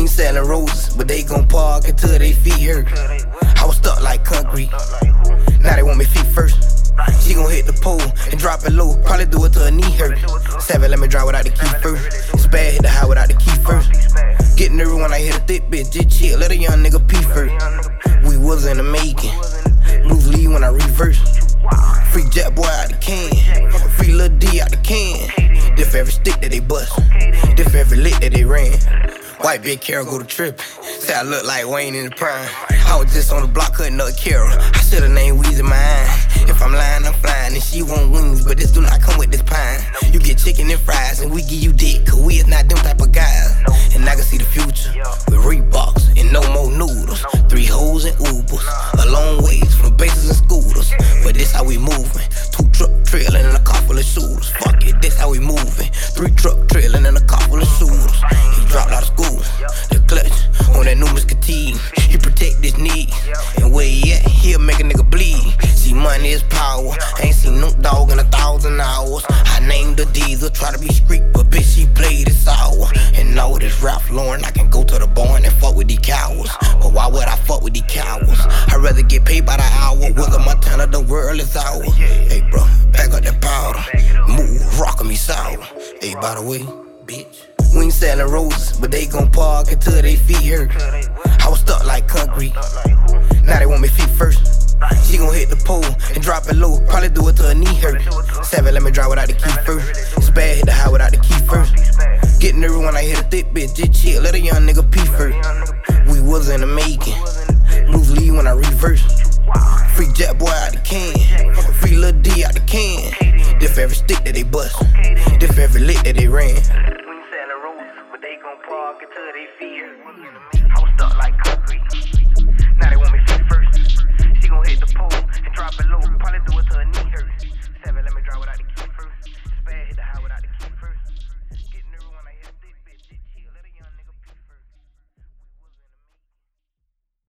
ain't selling roses, but they gon' park until they feet hurt. I was stuck like concrete, now they want me feet first. She gon' hit the pole and drop it low, probably do it till her knee hurt. 7, let me drive without the key first. It's bad, hit the high without the key first. Get nervous when I hit a thick bitch, just chill, let a young nigga pee first. We was in the making, Bruce Lee when I reverse. Free Jet Boy out the can, free Lil D out the can. Diff every stick that they bust, diff every lick that they ran. White bitch Carol go to trippin', say I look like Wayne in the prime. I was just on the block cutting up Carol, I should've named Weezy mine. If I'm lying, I'm flying, and she want wings, but this do not come with this pine. You get chicken and fries, and we give you dick, cause we is not them type of guys. And I can see the future, with Reeboks and no more noodles. 3 hoes and Ubers, a long ways from bases and scooters. But this how we moving, 2 truck trailing and a car full of shooters. Fuck it, this how we moving, 3 truck trailing and a car full of shooters. He dropped out of school, the clutch on that new Muscatine. He protect his knees, and where he at, he'll make a nigga bleed. See, money is power, ain't seen no dog in 1,000 hours. I named the Diesel, try to be street, but bitch, she played it sour. And all this Ralph Lauren, I can go to the barn and fuck with these cowards. But why would I fuck with these cowards? I'd rather get paid by the hour. Whether Montana, the world is ours. Hey bro, back up that powder, move, rockin' me sour. Hey, by the way, bitch, we ain't selling roses, but they gon' park until they feet hurt. I was stuck like concrete, now they want me feet first. She gon' hit the pole and drop it low, probably do it till her knee hurt. 7, let me drive without the key first. It's bad, hit the high without the key first. Get nervous when I hit a thick bitch, just chill, let a young nigga pee first. We was in the making, Bruce Lee when I reverse. Free Jet Boy out the can, free Lil D out the can. Diff every stick that they bust, diff every lick that they ran. We ain't selling roses, but they gon' park until they feet hurt.